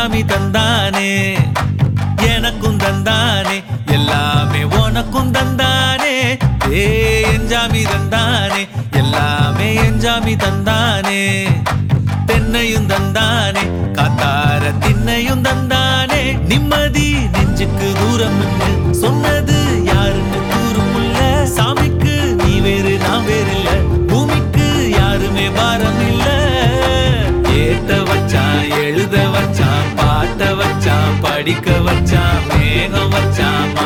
என்ஜாமி தந்தானே எனக்கும் தந்தானே எல்லாமே உனக்கும் தந்தானே என்ஜாமி தந்தானே எல்லாமே என்ஜாமி தந்தானே தென்னையும் தந்தானே காத்தார திண்ணையும் தந்தானே நிம்மதி நெஞ்சுக்கு தூரம்